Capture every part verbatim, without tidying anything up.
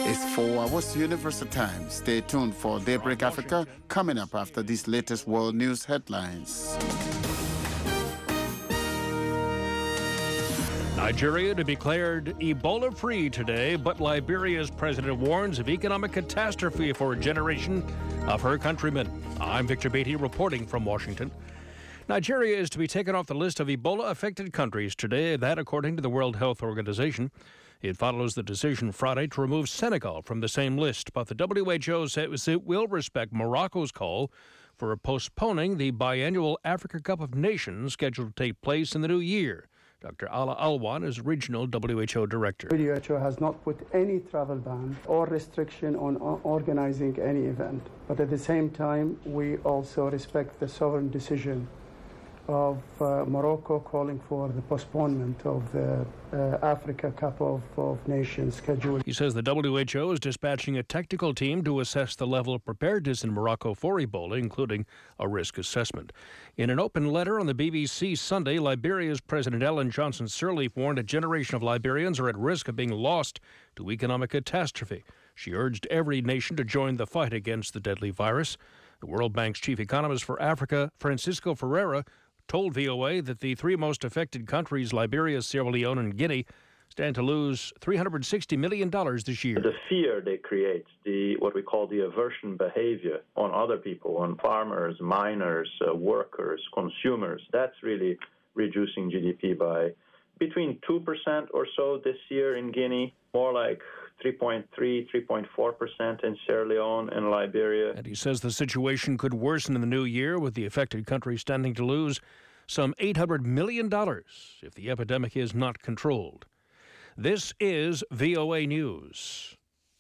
It's four hours Universal Time. Stay tuned for Daybreak Africa coming up after these latest world news headlines. Nigeria to be declared Ebola-free today, but Liberia's president warns of economic catastrophe for a generation of her countrymen. I'm Victor Beatty reporting from Washington. Nigeria is to be taken off the list of Ebola-affected countries today, that according to the World Health Organization. It follows the decision Friday to remove Senegal from the same list, but the W H O says it will respect Morocco's call for postponing the biannual Africa Cup of Nations scheduled to take place in the new year. Doctor Ala Alwan is regional W H O director. W H O has not put any travel ban or restriction on organizing any event. But at the same time, we also respect the sovereign decision of uh, Morocco calling for the postponement of the uh, Africa Cup of, of Nations schedule. He says the W H O is dispatching a technical team to assess the level of preparedness in Morocco for Ebola, including a risk assessment. In an open letter on the B B C Sunday, Liberia's President Ellen Johnson Sirleaf warned a generation of Liberians are at risk of being lost to economic catastrophe. She urged every nation to join the fight against the deadly virus. The World Bank's chief economist for Africa, Francisco Ferreira, told V O A that the three most affected countries, Liberia, Sierra Leone, and Guinea, stand to lose three hundred sixty million dollars this year. The fear they create, the what we call the aversion behavior on other people, on farmers, miners, uh, workers, consumers, that's really reducing G D P by between two percent or so this year in Guinea, more like three point three, three point four percent in Sierra Leone and Liberia. And he says the situation could worsen in the new year, with the affected country standing to lose some eight hundred million dollars if the epidemic is not controlled. This is V O A News.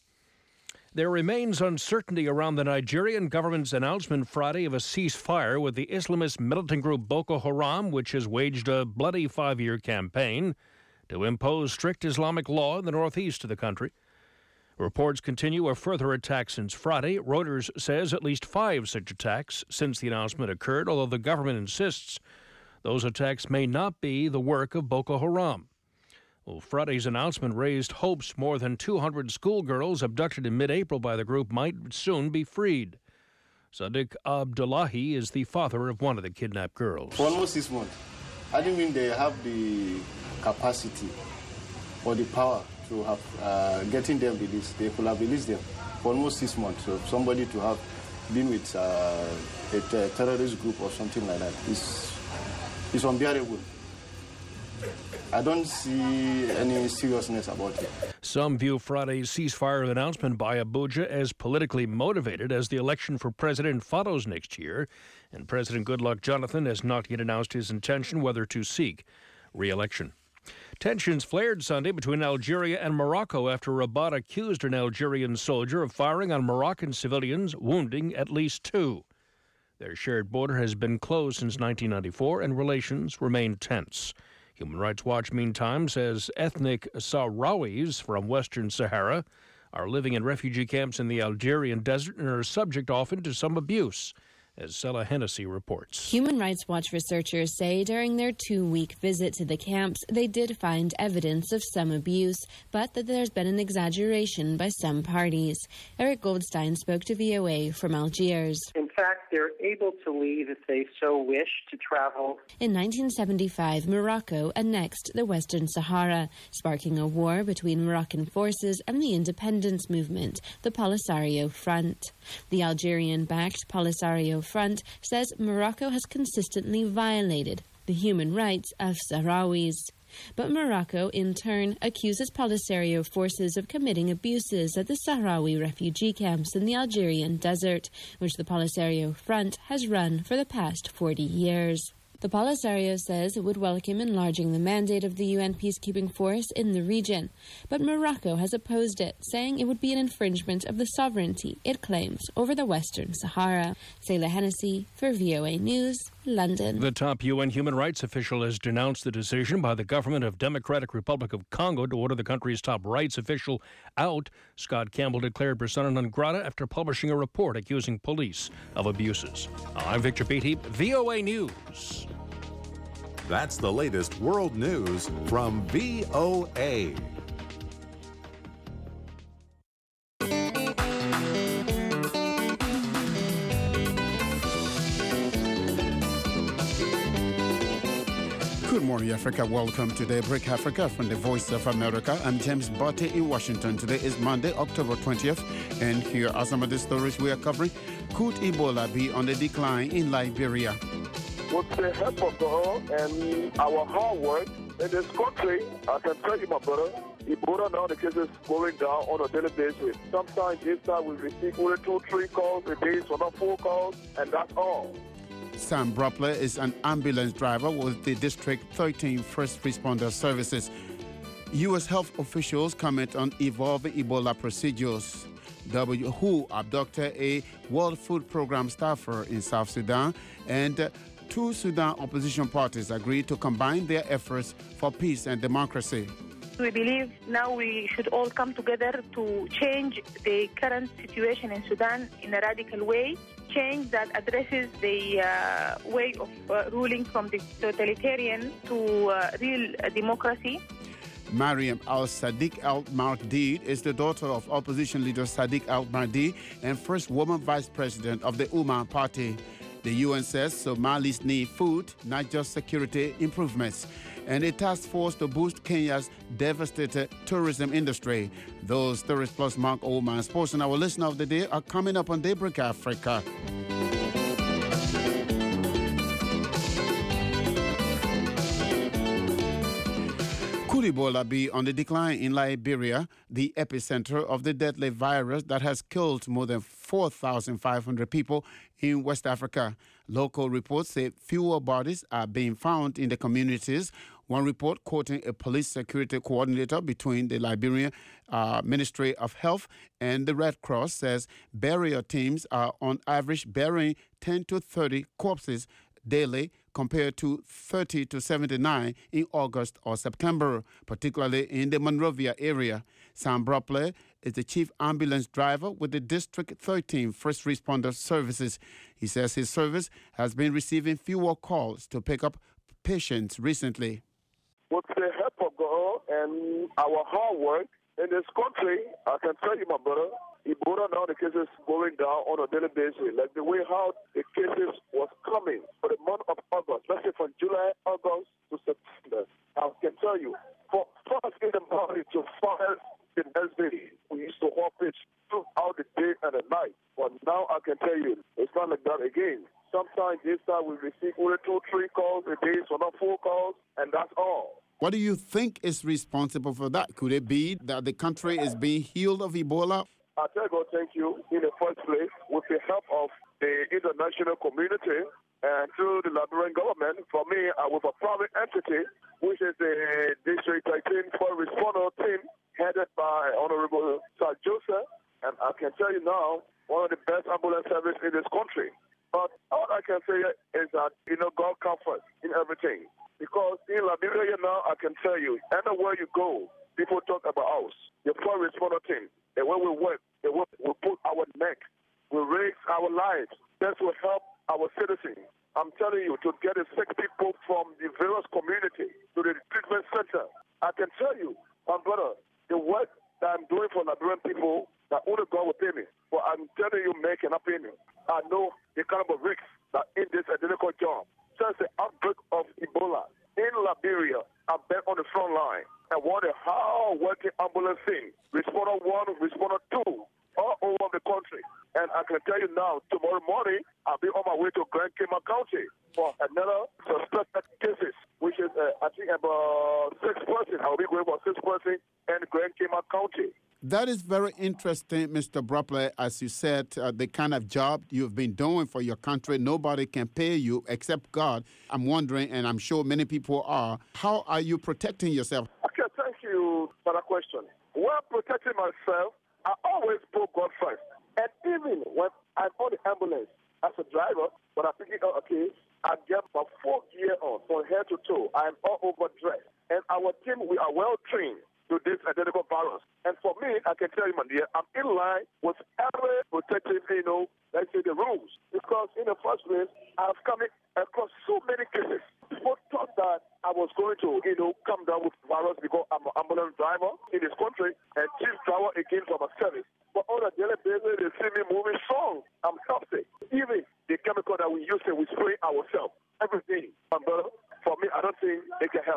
There remains uncertainty around the Nigerian government's announcement Friday of a ceasefire with the Islamist militant group Boko Haram, which has waged a bloody five-year campaign to impose strict Islamic law in the northeast of the country. Reports continue of further attacks since Friday. Reuters says at least five such attacks since the announcement occurred, although the government insists those attacks may not be the work of Boko Haram. Well, Friday's announcement raised hopes more than two hundred schoolgirls abducted in mid-April by the group might soon be freed. Sadiq Abdullahi is the father of one of the kidnapped girls. For almost six months, I didn't mean they have the capacity or the power to have uh, getting them released. They could have released them for almost six months. So somebody to have been with uh, a, a terrorist group or something like that is is unbearable. I don't see any seriousness about it. Some view Friday's ceasefire announcement by Abuja as politically motivated, as the election for president follows next year, and President Goodluck Jonathan has not yet announced his intention whether to seek re-election. Tensions flared Sunday between Algeria and Morocco after Rabat accused an Algerian soldier of firing on Moroccan civilians, wounding at least two. Their shared border has been closed since nineteen ninety-four, and relations remain tense. Human Rights Watch, meantime, says ethnic Sahrawis from Western Sahara are living in refugee camps in the Algerian desert and are subject often to some abuse, as Sela Hennessy reports. Human Rights Watch researchers say during their two-week visit to the camps, they did find evidence of some abuse, but that there's been an exaggeration by some parties. Eric Goldstein spoke to V O A from Algiers. In fact, they're able to leave if they so wish to travel. In nineteen seventy-five, Morocco annexed the Western Sahara, sparking a war between Moroccan forces and the independence movement, the Polisario Front. The Algerian-backed Polisario Front says Morocco has consistently violated the human rights of Sahrawis. But Morocco, in turn, accuses Polisario forces of committing abuses at the Sahrawi refugee camps in the Algerian desert, which the Polisario Front has run for the past forty years. The Polisario says it would welcome enlarging the mandate of the U N peacekeeping force in the region, but Morocco has opposed it, saying it would be an infringement of the sovereignty it claims over the Western Sahara. Sela Hennessy for V O A News, London. The top U N human rights official has denounced the decision by the government of Democratic Republic of Congo to order the country's top rights official out. Scott Campbell declared persona non grata after publishing a report accusing police of abuses. I'm Victor Beatty, V O A News. That's the latest world news from V O A. morning, Africa. Welcome to Daybreak Africa from the Voice of America. I'm James Botte in Washington. Today is Monday, October twentieth, and here are some of the stories we are covering. Could Ebola be on the decline in Liberia? With the help of God and our hard work in this country, I can tell you, my brother, Ebola now the cases going down on a daily basis. Sometimes this time we receive only two, three calls a day, so not four calls, and that's all. Sam Broppler is an ambulance driver with the District thirteen First Responder Services. U S health officials comment on evolving Ebola procedures. W H O abducted a World Food Program staffer in South Sudan, and uh, two Sudan opposition parties agreed to combine their efforts for peace and democracy. We believe now we should all come together to change the current situation in Sudan in a radical way, change that addresses the uh, way of uh, ruling from the totalitarian to uh, real uh, democracy. Mariam al-Sadiq al-Mahdi is the daughter of opposition leader Sadiq al-Mahdi and first woman vice president of the Umma party. The U N says Somalis need food, not just security improvements, and a task force to boost Kenya's devastated tourism industry. Those stories plus Mark Oldman Sports and our listener of the day are coming up on Daybreak Africa. Could Ebola be on the decline in Liberia, the epicenter of the deadly virus that has killed more than four thousand five hundred people in West Africa? Local reports say fewer bodies are being found in the communities. One report quoting a police security coordinator between the Liberian uh, Ministry of Health and the Red Cross says burial teams are on average burying ten to thirty corpses daily compared to thirty to seventy-nine in August or September, particularly in the Monrovia area. Sam Broppler is the chief ambulance driver with the District thirteen First Responder Services. He says his service has been receiving fewer calls to pick up patients recently. With the help of God and our hard work in this country, I can tell you, my brother, Ebola now the cases going down on a daily basis. Like the way how the cases was coming for the month of August, let's say from July, August to September. I can tell you, for first in the morning to five the next day, we used to walk it throughout the day and the night. But now I can tell you, it's not like that again. Sometimes this time we receive only two, three calls a day, so not four calls, and that's all. What do you think is responsible for that? Could it be that the country is being healed of Ebola? I tell God thank you in the first place with the help of the international community and through the Liberian government. For me, uh, with a private entity, which is the District thirteen First Responder team headed by Honorable Sir Joseph. And I can tell you now, one of the best ambulance service in this country. But all I can say is that, you know, God comfort in everything. Because in Liberia now, I can tell you, anywhere you go, people talk about us. The first responder team, the way we work, the way we put our neck, we raise our lives. That will help our citizens. I'm telling you, to get the sick people from the various community to the treatment center. I can tell you, my brother, the work that I'm doing for Liberian people, that only God will pay me. But I'm telling you, make an opinion. I know the kind of risks that in this identical job. Since the outbreak of Ebola in Liberia, I've been on the front line and what a hard working ambulance thing. Responder one, responder two, all over the country. And I can tell you now, tomorrow morning, I'll be on my way to Grand Kema County for another suspected cases, which is, uh, I think, about six persons. I'll be going for six persons in Grand Kema County. That is very interesting, Mister Broppler. As you said, uh, the kind of job you've been doing for your country, nobody can pay you except God. I'm wondering, and I'm sure many people are, how are you protecting yourself? Okay, thank you for that question. While protecting myself, I always put God first. And even when I'm on the ambulance as a driver, when I'm picking up a case, I get my full gear on from head to toe. I'm all overdressed. And our team, we are well trained to this identical virus. And for me, I can tell you, my dear, I'm in line with every protective, you know, let's say the rules. Because in the first place, I've come across so many cases. People thought that I was going to, you know, come down with the virus because I'm an ambulance driver in this country and chief driver again for my service. But on a daily basis, they see me moving strong. I'm healthy. Even the chemical that we use, we spray ourselves every day. My brother, for me, I don't think it can help.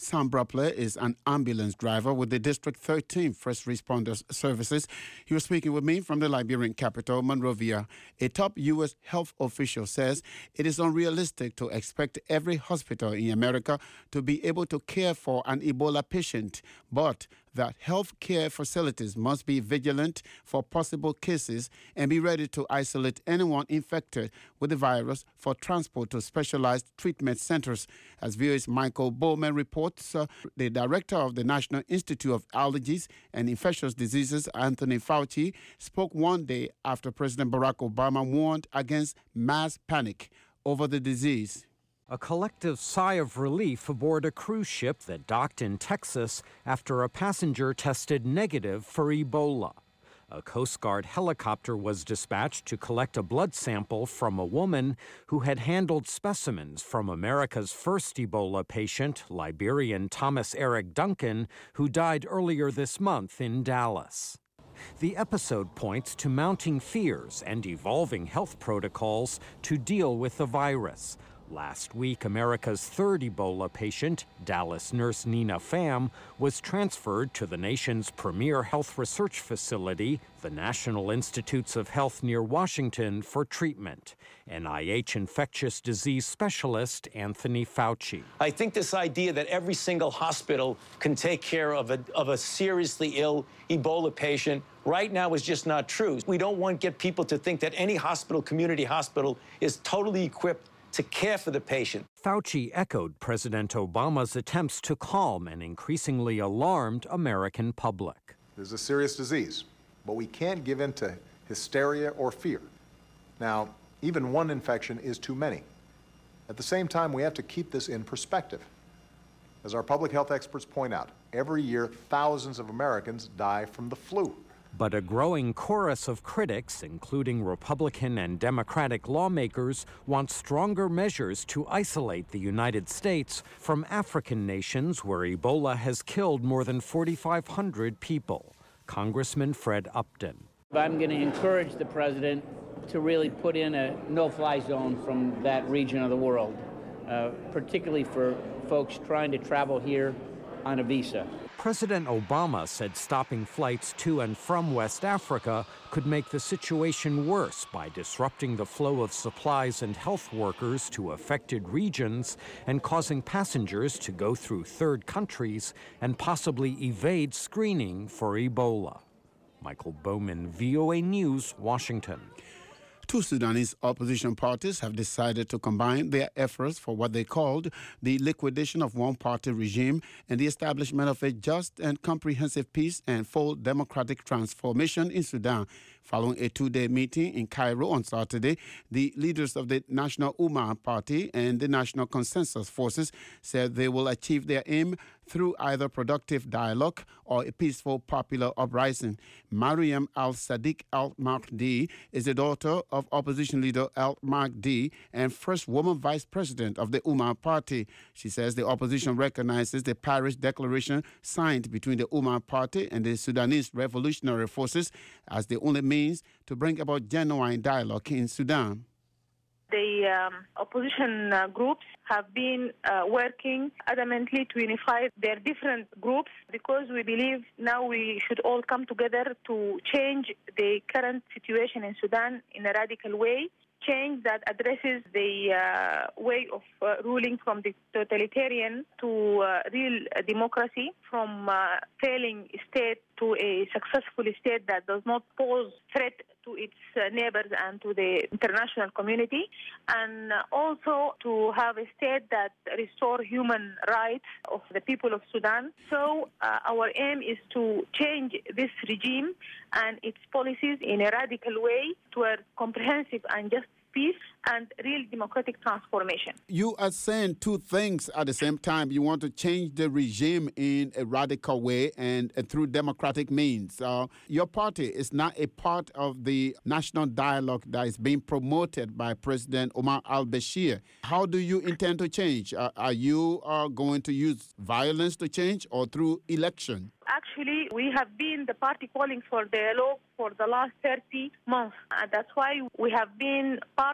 Sam Braple is an ambulance driver with the District thirteen First Responders Services. He was speaking with me from the Liberian capital, Monrovia. A top U S health official says it is unrealistic to expect every hospital in America to be able to care for an Ebola patient, but that health care facilities must be vigilant for possible cases and be ready to isolate anyone infected with the virus for transport to specialized treatment centers. As V O A's Michael Bowman reports, uh, the director of the National Institute of Allergies and Infectious Diseases, Anthony Fauci, spoke one day after President Barack Obama warned against mass panic over the disease. A collective sigh of relief aboard a cruise ship that docked in Texas after a passenger tested negative for Ebola. A Coast Guard helicopter was dispatched to collect a blood sample from a woman who had handled specimens from America's first Ebola patient, Liberian Thomas Eric Duncan, who died earlier this month in Dallas. The episode points to mounting fears and evolving health protocols to deal with the virus. Last week, America's third Ebola patient, Dallas nurse Nina Pham, was transferred to the nation's premier health research facility, the National Institutes of Health near Washington, for treatment. N I H infectious disease specialist Anthony Fauci. I think this idea that every single hospital can take care of a, of a seriously ill Ebola patient right now is just not true. We don't want to get people to think that any hospital, community hospital, is totally equipped to care for the patient. Fauci echoed President Obama's attempts to calm an increasingly alarmed American public. This is a serious disease, but we can't give in to hysteria or fear. Now, even one infection is too many. At the same time, we have to keep this in perspective. As our public health experts point out, every year thousands of Americans die from the flu. But a growing chorus of critics, including Republican and Democratic lawmakers, want stronger measures to isolate the United States from African nations where Ebola has killed more than forty-five hundred people. Congressman Fred Upton. I'm going to encourage the president to really put in a no-fly zone from that region of the world, uh, particularly for folks trying to travel here on a visa. President Obama said stopping flights to and from West Africa could make the situation worse by disrupting the flow of supplies and health workers to affected regions and causing passengers to go through third countries and possibly evade screening for Ebola. Michael Bowman, V O A News, Washington. Two Sudanese opposition parties have decided to combine their efforts for what they called the liquidation of one-party regime and the establishment of a just and comprehensive peace and full democratic transformation in Sudan. Following a two-day meeting in Cairo on Saturday, the leaders of the National Umma Party and the National Consensus Forces said they will achieve their aim through either productive dialogue or a peaceful popular uprising. Mariam al-Sadiq al-Mahdi is the daughter of opposition leader al-Mahdi and first woman vice president of the Umma Party. She says the opposition recognizes the Paris Declaration signed between the Umma Party and the Sudanese Revolutionary Forces as the only means to bring about genuine dialogue in Sudan. The um, opposition uh, groups have been uh, working adamantly to unify their different groups because we believe now we should all come together to change the current situation in Sudan in a radical way, change that addresses the uh, way of uh, ruling from the totalitarian to uh, real uh, democracy, from uh, failing state to a successful state that does not pose threat to its uh, neighbors and to the international community, and uh, also to have a state that restores human rights of the people of Sudan. So uh, our aim is to change this regime and its policies in a radical way toward comprehensive and just peace and real democratic transformation. You are saying two things at the same time. You want to change the regime in a radical way and, and through democratic means. Uh, your party is not a part of the national dialogue that is being promoted by President Omar al-Bashir. How do you intend to change? Uh, are you uh, going to use violence to change or through election? Actually, we have been the party calling for dialogue for the last thirty months. And that's why we have been part of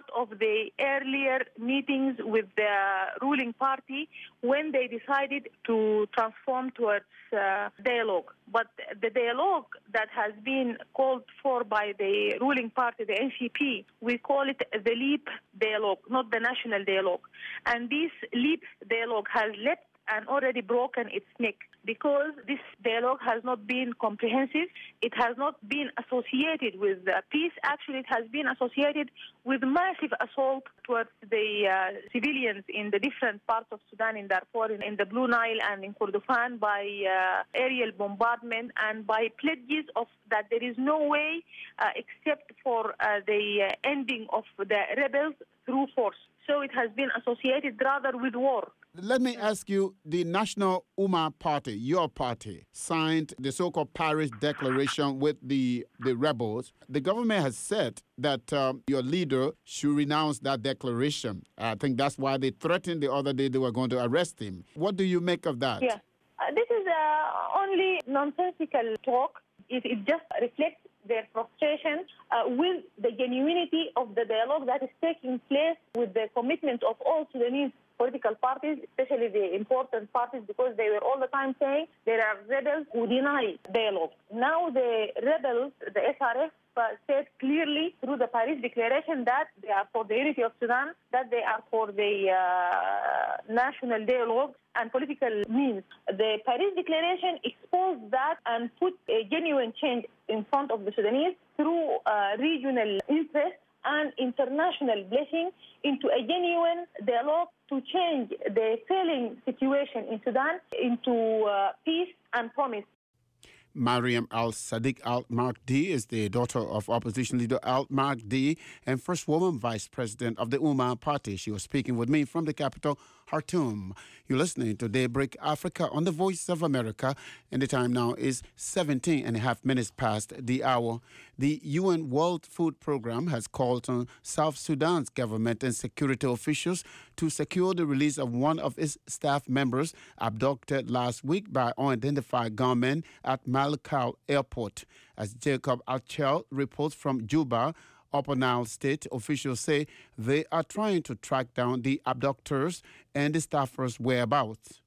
the earlier meetings with the ruling party when they decided to transform towards uh, dialogue. But the dialogue that has been called for by the ruling party, the N C P, we call it the LEAP dialogue, not the national dialogue. And this LEAP dialogue has leapt and already broken its neck because this dialogue has not been comprehensive. It has not been associated with uh, peace. Actually, it has been associated with massive assault towards the uh, civilians in the different parts of Sudan, in Darfur, in, in the Blue Nile and in Kordofan, by uh, aerial bombardment and by pledges of that there is no way uh, except for uh, the uh, ending of the rebels through force. So it has been associated rather with war. Let me ask you, the National Umma Party, your party, signed the so-called Paris Declaration with the, the rebels. The government has said that um, your leader should renounce that declaration. I think that's why they threatened the other day they were going to arrest him. What do you make of that? Yeah, uh, this is uh, only nonsensical talk. It, it just reflects their frustration uh, with the genuinity of the dialogue that is taking place, with the commitment of all Sudanese political parties, especially the important parties, because they were all the time saying there are rebels who deny dialogue. Now the rebels, the S R F, uh, said clearly through the Paris Declaration that they are for the unity of Sudan, that they are for the uh, national dialogue and political means. The Paris Declaration exposed that and put a genuine change in front of the Sudanese through uh, regional interest and international blessing into a genuine dialogue to change the failing situation in Sudan into uh, peace and promise. Mariam Al-Sadiq Al-Mahdi is the daughter of opposition leader Al-Mahdi and first woman vice president of the Umma Party. She was speaking with me from the capital, Khartoum. You're listening to Daybreak Africa on the Voice of America, and the time now is seventeen and a half minutes past the hour. The U N World Food Programme has called on South Sudan's government and security officials to secure the release of one of its staff members abducted last week by unidentified gunmen at Malakal Airport. As Jacob Achel reports from Juba, Upper Nile State, officials say they are trying to track down the abductors and the staffers' whereabouts.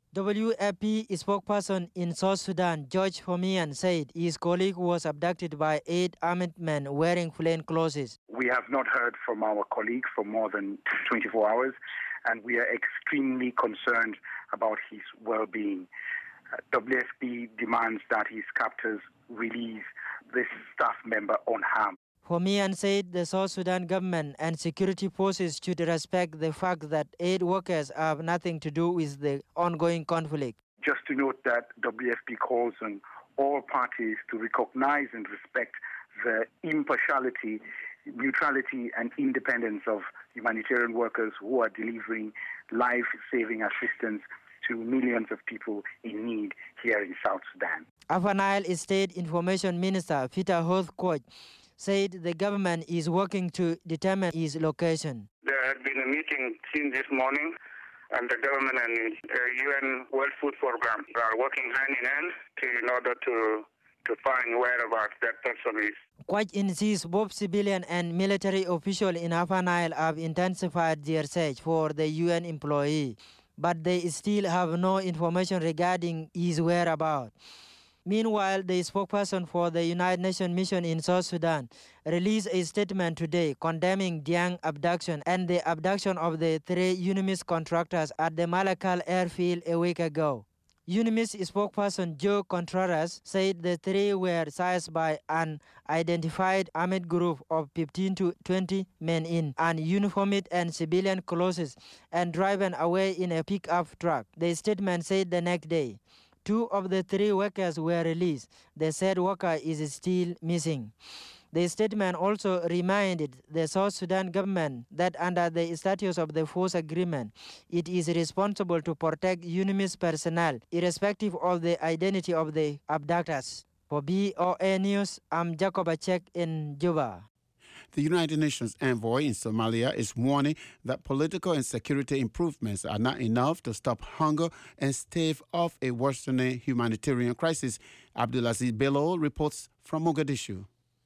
W F P spokesperson in South Sudan, George Homian, said his colleague was abducted by eight armed men wearing plain clothes. We have not heard from our colleague for more than twenty-four hours, and we are extremely concerned about his well-being. Uh, W F P demands that his captors release this staff member unharmed. Homian said the South Sudan government and security forces should respect the fact that aid workers have nothing to do with the ongoing conflict. Just to note that W F P calls on all parties to recognize and respect the impartiality, neutrality and independence of humanitarian workers who are delivering life-saving assistance to millions of people in need here in South Sudan. Upper Nile State Information Minister Peter Hothcourt said the government is working to determine his location. There had been a meeting since this morning, and the government and the U N World Food Programme are working hand in hand to, in order to, to find whereabouts that person is. Quach insists both civilian and military officials in Upper Nile have intensified their search for the U N employee, but they still have no information regarding his whereabouts. Meanwhile, the spokesperson for the United Nations mission in South Sudan released a statement today condemning Diang abduction and the abduction of the three UNMISS contractors at the Malakal airfield a week ago. UNMISS spokesperson Joe Contreras said the three were seized by an identified armed group of fifteen to twenty men in uniformed and civilian clothes and driven away in a pickup truck. The statement said the next day two of the three workers were released. The said worker is still missing. The statement also reminded the South Sudan government that under the status of the force agreement, it is responsible to protect UNMISS personnel, irrespective of the identity of the abductors. For B O A News, I'm Jacob Achek in Juba. The United Nations envoy in Somalia is warning that political and security improvements are not enough to stop hunger and stave off a worsening humanitarian crisis. Abdulaziz Bello reports from Mogadishu.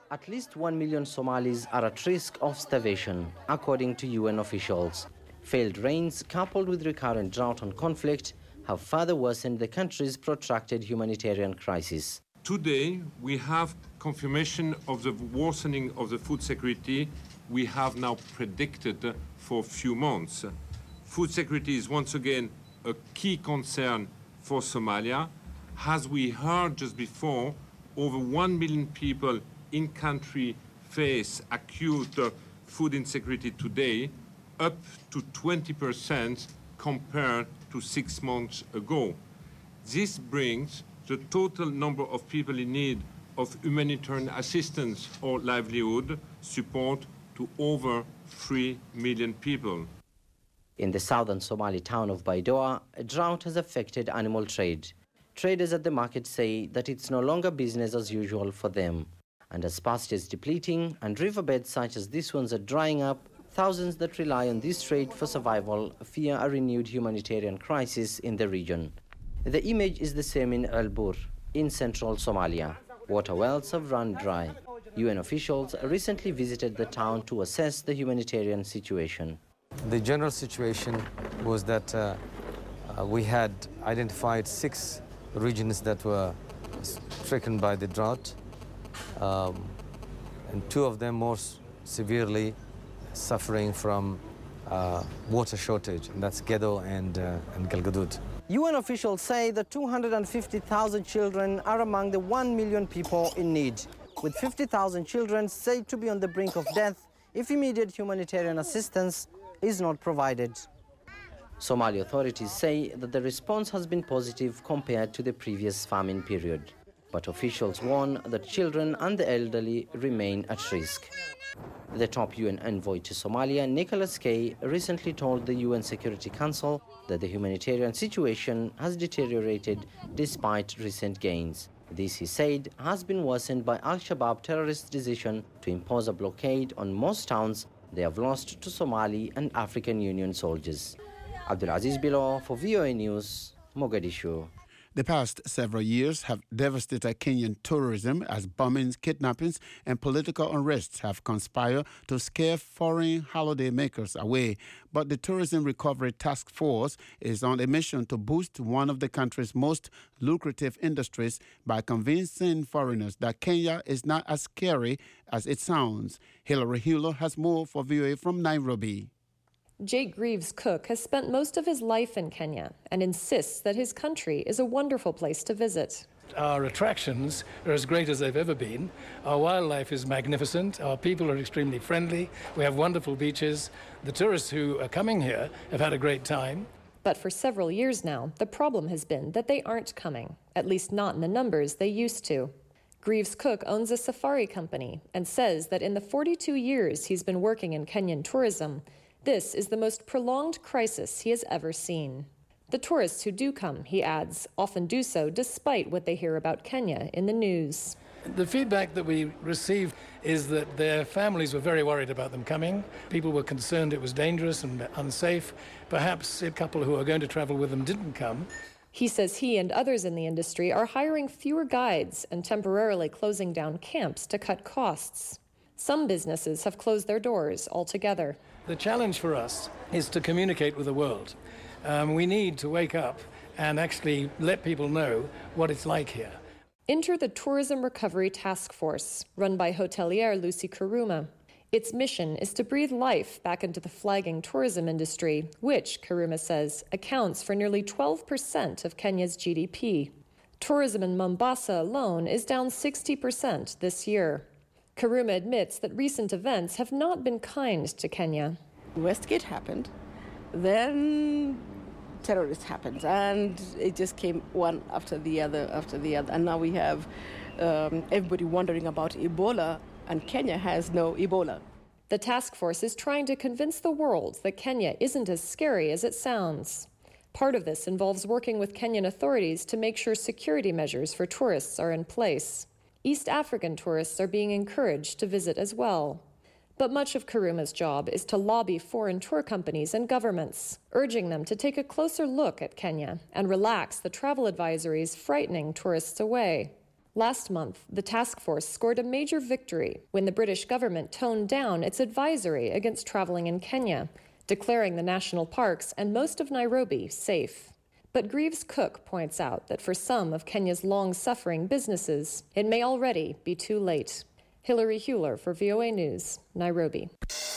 At least one million Somalis are at risk of starvation, according to U N officials. Failed rains, coupled with recurrent drought and conflict, have further worsened the country's protracted humanitarian crisis. Today, we have confirmation of the worsening of the food security we have now predicted for a few months. Food security is once again a key concern for Somalia. As we heard just before, over one million people in country face acute uh, food insecurity today, up to twenty percent compared to six months ago. This brings the total number of people in need of humanitarian assistance or livelihood support to over three million people. In the southern Somali town of Baidoa, a drought has affected animal trade. Traders at the market say that it's no longer business as usual for them. And as pastures depleting and riverbeds such as these ones are drying up, thousands that rely on this trade for survival fear a renewed humanitarian crisis in the region. The image is the same in El Bur, in central Somalia. Water wells have run dry. U N officials recently visited the town to assess the humanitarian situation. The general situation was that uh, uh, we had identified six regions that were stricken by the drought. Um, and two of them more severely suffering from uh, water shortage, and that's Gedo and, uh, and Galgaduud. U N officials say that two hundred fifty thousand children are among the one million people in need, with fifty thousand children said to be on the brink of death if immediate humanitarian assistance is not provided. Somali authorities say that the response has been positive compared to the previous famine period. But officials warn that children and the elderly remain at risk. The top U N envoy to Somalia, Nicholas Kay, recently told the U N Security Council that the humanitarian situation has deteriorated despite recent gains. This, he said, has been worsened by Al-Shabaab terrorists' decision to impose a blockade on most towns they have lost to Somali and African Union soldiers. Abdulaziz Bilo for V O A News, Mogadishu. The past several years have devastated Kenyan tourism as bombings, kidnappings, and political unrests have conspired to scare foreign holidaymakers away. But the Tourism Recovery Task Force is on a mission to boost one of the country's most lucrative industries by convincing foreigners that Kenya is not as scary as it sounds. Hilary Hilo has more for V O A from Nairobi. Jake Greaves Cook has spent most of his life in Kenya and insists that his country is a wonderful place to visit. Our attractions are as great as they've ever been. Our wildlife is magnificent. Our people are extremely friendly. We have wonderful beaches. The tourists who are coming here have had a great time. But for several years now, the problem has been that they aren't coming, at least not in the numbers they used to. Greaves Cook owns a safari company and says that in the forty-two years he's been working in Kenyan tourism, this is the most prolonged crisis he has ever seen. The tourists who do come, he adds, often do so despite what they hear about Kenya in the news. The feedback that we received is that their families were very worried about them coming. People were concerned it was dangerous and unsafe. Perhaps a couple who are going to travel with them didn't come. He says he and others in the industry are hiring fewer guides and temporarily closing down camps to cut costs. Some businesses have closed their doors altogether. The challenge for us is to communicate with the world. Um, we need to wake up and actually let people know what it's like here. Enter the Tourism Recovery Task Force, run by hotelier Lucy Karuma. Its mission is to breathe life back into the flagging tourism industry, which, Karuma says, accounts for nearly twelve percent of Kenya's G D P. Tourism in Mombasa alone is down sixty percent this year. Karuma admits that recent events have not been kind to Kenya. Westgate happened, then terrorists happened, and it just came one after the other after the other. And now we have um, everybody wondering about Ebola, and Kenya has no Ebola. The task force is trying to convince the world that Kenya isn't as scary as it sounds. Part of this involves working with Kenyan authorities to make sure security measures for tourists are in place. East African tourists are being encouraged to visit as well. But much of Karuma's job is to lobby foreign tour companies and governments, urging them to take a closer look at Kenya and relax the travel advisories frightening tourists away. Last month, the task force scored a major victory when the British government toned down its advisory against traveling in Kenya, declaring the national parks and most of Nairobi safe. But Greaves Cook points out that for some of Kenya's long-suffering businesses, it may already be too late. Hilary Hewler for V O A News, Nairobi.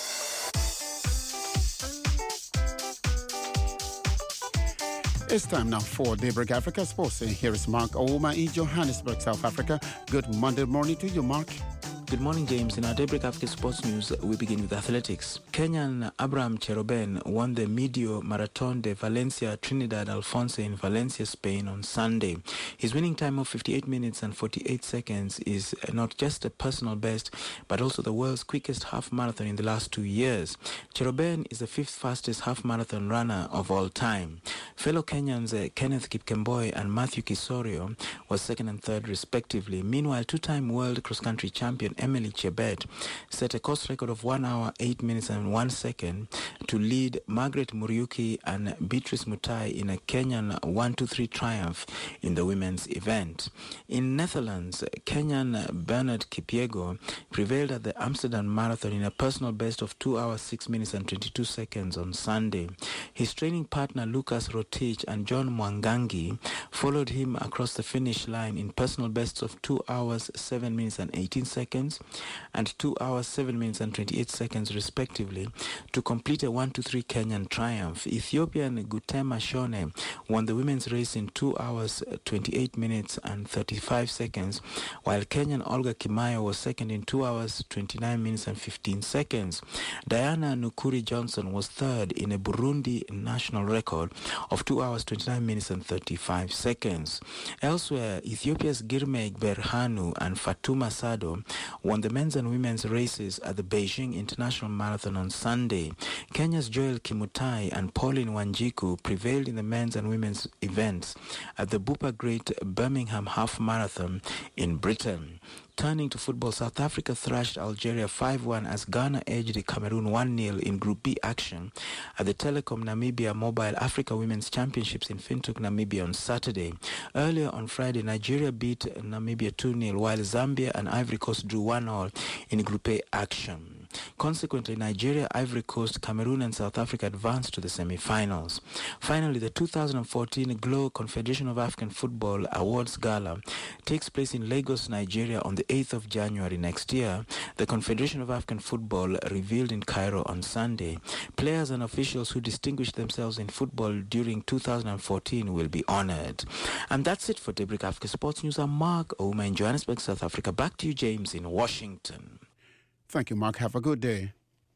It's time now for Daybreak Africa Sports. And here is Mark Ouma in Johannesburg, South Africa. Good Monday morning to you, Mark. Good morning, James. In our Daybreak Africa Sports News, we begin with athletics. Kenyan Abraham Cherobem won the Medio Marathon de Valencia Trinidad Alfonso in Valencia, Spain on Sunday. His winning time of fifty-eight minutes and forty-eight seconds is not just a personal best, but also the world's quickest half marathon in the last two years. Cherobem is the fifth fastest half marathon runner of all time. Fellow Kenyans uh, Kenneth Kipkemboi and Matthew Kisorio was second and third respectively. Meanwhile, two-time world cross-country champion Emily Chebet set a course record of one hour, eight minutes and one second to lead Margaret Muriuki and Beatrice Mutai in a Kenyan one two three triumph in the women's event. In Netherlands, Kenyan Bernard Kipyego prevailed at the Amsterdam Marathon in a personal best of two hours, six minutes and twenty-two seconds on Sunday. His training partner Lucas Rotich and John Mwangangi followed him across the finish line in personal bests of two hours, seven minutes and eighteen seconds and two hours, seven minutes and twenty-eight seconds respectively to complete a one two three Kenyan triumph. Ethiopian Gutema Shone won the women's race in two hours, twenty-eight minutes and thirty-five seconds, while Kenyan Olga Kimayo was second in two hours, twenty-nine minutes and fifteen seconds. Diana Nukuri Johnson was third in a Burundi national record of two hours, twenty-nine minutes and thirty-five seconds. Elsewhere, Ethiopia's Girmay Berhanu and Fatuma Sado won the men's and women's races at the Beijing International Marathon on Sunday. Kenya's Joel Kimutai and Pauline Wanjiku prevailed in the men's and women's events at the Bupa Great Birmingham Half Marathon in Britain. Turning to football, South Africa thrashed Algeria five one as Ghana edged Cameroon one nil in Group B action at the Telecom Namibia Mobile Africa Women's Championships in Windhoek, Namibia on Saturday. Earlier on Friday, Nigeria beat Namibia two nil, while Zambia and Ivory Coast drew one all in Group A action. Consequently, Nigeria, Ivory Coast, Cameroon and South Africa advanced to the semi-finals. Finally, the two thousand fourteen Glow Confederation of African Football Awards Gala takes place in Lagos, Nigeria on the eighth of January next year. The Confederation of African Football revealed in Cairo on Sunday. Players and officials who distinguished themselves in football during two thousand fourteen will be honored. And that's it for Daybreak Africa Sports News. I'm Mark Ouma in Johannesburg, South Africa. Back to you, James, in Washington. Thank you, Mark. Have a good day.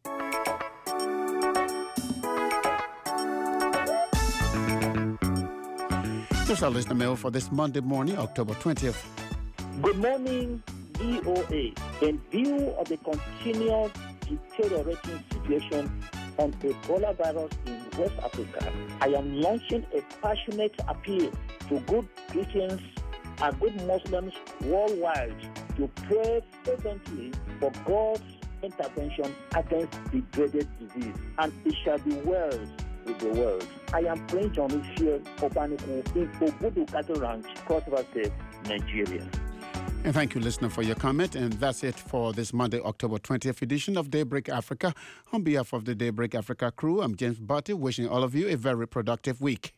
Here's our listener mail for this Monday morning, October twentieth. Good morning, V O A. In view of the continuous deteriorating situation on Ebola virus in West Africa, I am launching a passionate appeal to good Christians and good Muslims worldwide to pray fervently for God's intervention against the dreaded disease, and it shall be well with the world. I am praying John Michel Obaniku in Ogudu Cattle Ranch, Cross River State, Nigeria. And thank you, listener, for your comment. And that's it for this Monday, October twentieth edition of Daybreak Africa. On behalf of the Daybreak Africa crew, I'm James Barty, wishing all of you a very productive week.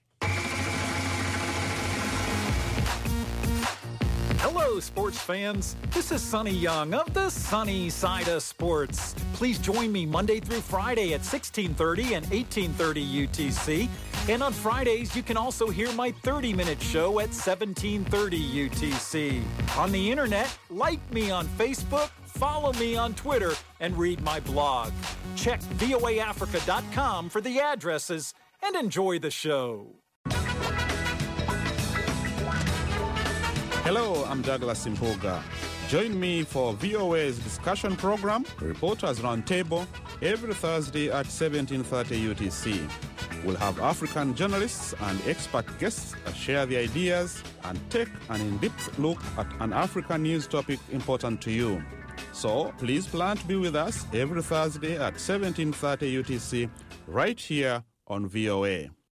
Hello, sports fans. This is Sonny Young of the Sunny Side of Sports. Please join me Monday through Friday at sixteen thirty and eighteen thirty U T C. And on Fridays, you can also hear my thirty-minute show at seventeen thirty U T C. On the internet, like me on Facebook, follow me on Twitter, and read my blog. Check V O A Africa dot com for the addresses and enjoy the show. Hello, I'm Douglas Impoga. Join me for V O A's discussion program, Reporters Roundtable, every Thursday at seventeen thirty U T C. We'll have African journalists and expert guests that share the ideas and take an in-depth look at an African news topic important to you. So please plan to be with us every Thursday at seventeen thirty U T C right here on V O A.